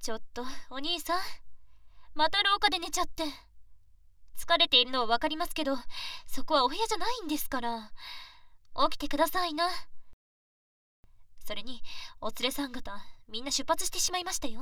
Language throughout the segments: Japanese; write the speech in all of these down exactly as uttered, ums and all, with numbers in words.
ちょっとお兄さん、また廊下で寝ちゃって。疲れているのは分かりますけど、そこはお部屋じゃないんですから。起きてくださいな。それにお連れさん方、みんな出発してしまいましたよ。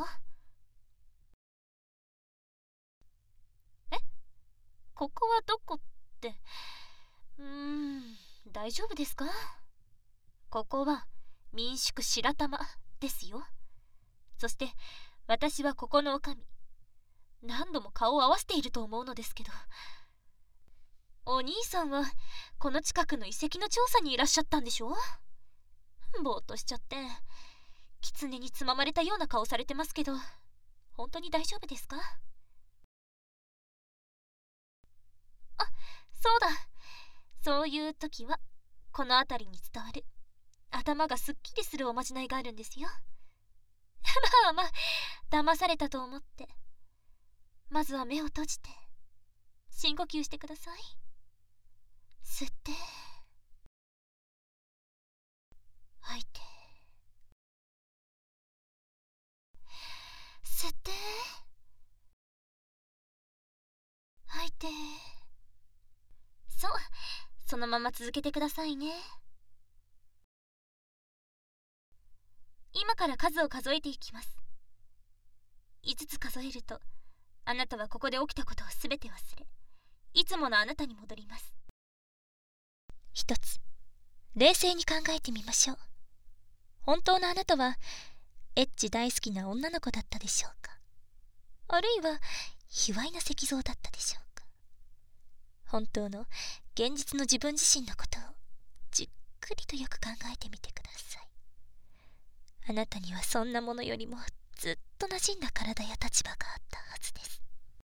え、ここはどこって。うーん、大丈夫ですか？ここは民宿白玉ですよ。そして私はここの女将。何度も顔を合わせていると思うのですけど。お兄さんはこの近くの遺跡の調査にいらっしゃったんでしょ？ぼーっとしちゃって、狐につままれたような顔されてますけど、本当に大丈夫ですか？あ、そうだ。そういう時はこの辺りに伝わる頭がすっきりするおまじないがあるんですよ。まあまあ、騙されたと思って、まずは目を閉じて深呼吸してください。吸って吐いて、吸って吐いて。そう、そのまま続けてくださいね。今から数を数えていきます。いつつ数えると、あなたはここで起きたことをすべて忘れ、いつものあなたに戻ります。一つ、冷静に考えてみましょう。本当のあなたはエッチ大好きな女の子だったでしょうか？あるいは卑猥な石像だったでしょうか？本当の現実の自分自身のことをじっくりとよく考えてみてください。あなたにはそんなものよりもずっと馴染んだ体や立場があったはずです。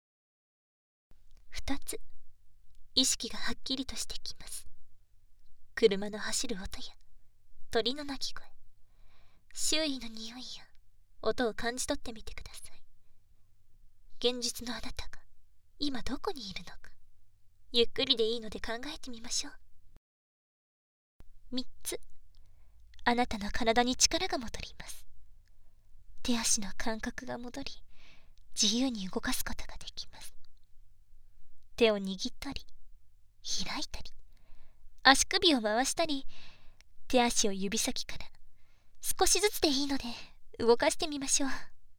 二つ、意識がはっきりとしてきます。車の走る音や鳥の鳴き声、周囲の匂いや音を感じ取ってみてください。現実のあなたが今どこにいるのか、ゆっくりでいいので考えてみましょう。三つ、あなたの体に力が戻ります。手足の感覚が戻り、自由に動かすことができます。手を握ったり開いたり、足首を回したり、手足を指先から少しずつでいいので動かしてみましょう。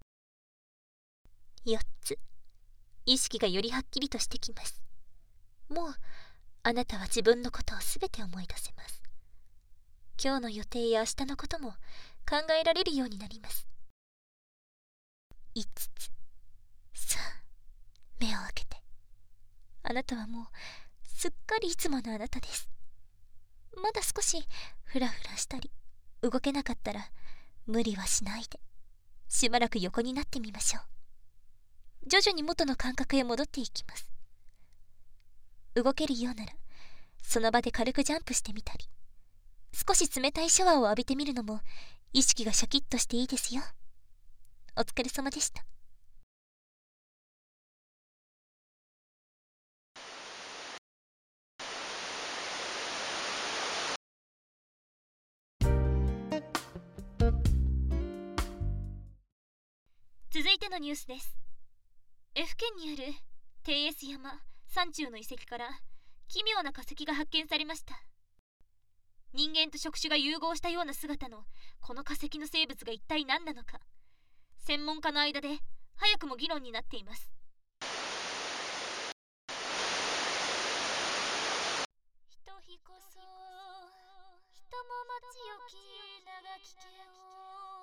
よっつ、意識がよりはっきりとしてきます。もうあなたは自分のことをすべて思い出せます。今日の予定や明日のことも考えられるようになります。いつつ、さあ目を開けて。あなたはもうすっかりいつものあなたです。まだ少しフラフラしたり動けなかったら無理はしないで、しばらく横になってみましょう。徐々に元の感覚へ戻っていきます。動けるようならその場で軽くジャンプしてみたり、少し冷たいシャワーを浴びてみるのも意識がシャキッとしていいですよ。お疲れ様でした。続いてのニュースです。 F 県にあるテイエス山山中の遺跡から奇妙な化石が発見されました。人間と触手が融合したような姿のこの化石の生物が一体何なのか、専門家の間で早くも議論になっています。人ひこそ人も待ちよき長きけを